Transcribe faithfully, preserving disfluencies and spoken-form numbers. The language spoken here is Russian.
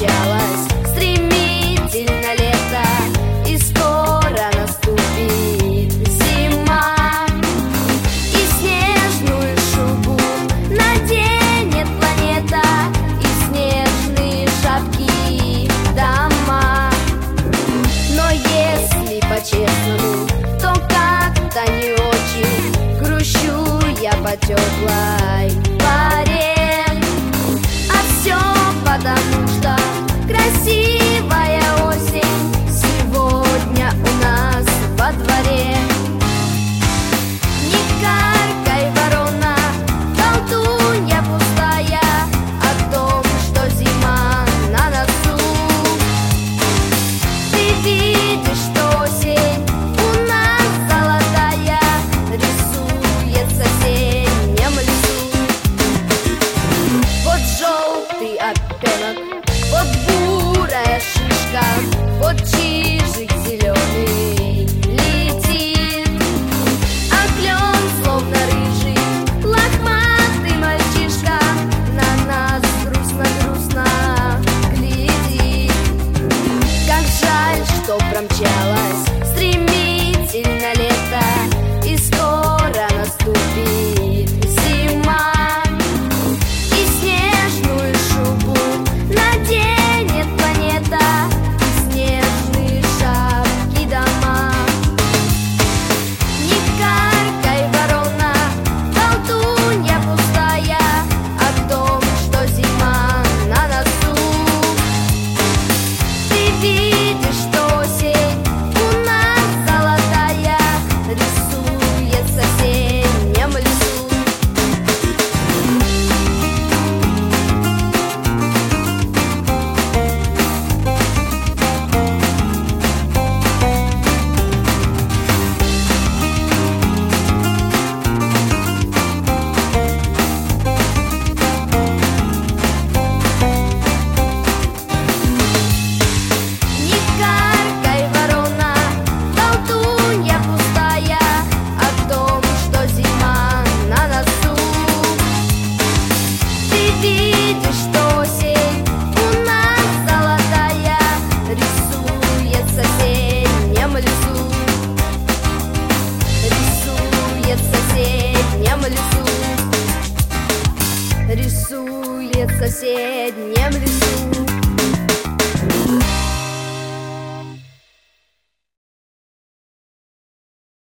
промчалось стремительно лето, и скоро наступит зима. И снежную шубу наденет планета, и снежные шапки дома. Но если по-честному, то как-то не очень грущу я по теплой паре. А все потому, что красивая осень сегодня у нас во дворе. Не каркай, ворона, болтунья пустая, о том, что зима на носу. Ты видишь, что осень у нас золотая рисует в соседнем лесу. Вот желтый опенок, вот бурая шишка, вот чижик зеленый летит, а клен, словно рыжий, лохматый мальчишка, на нас грустно-грустно глядит. Как жаль, что промчалось стремительно лето, и скоро наступит зима. И снежную шубу наденет планета, и снежные шапки дома. Не каркай, ворона, болтунья пустая, о том, что зима на носу. Ты видишь, что осень у нас золотая рисует в соседнем лесу. Не каркай, ворона, болтунья пустая, о том, что зима на носу. Ты видишь, что осень у нас золотая рисует в соседнем лесу. Рисует в соседнем лесу. Рисует в соседнем лесу.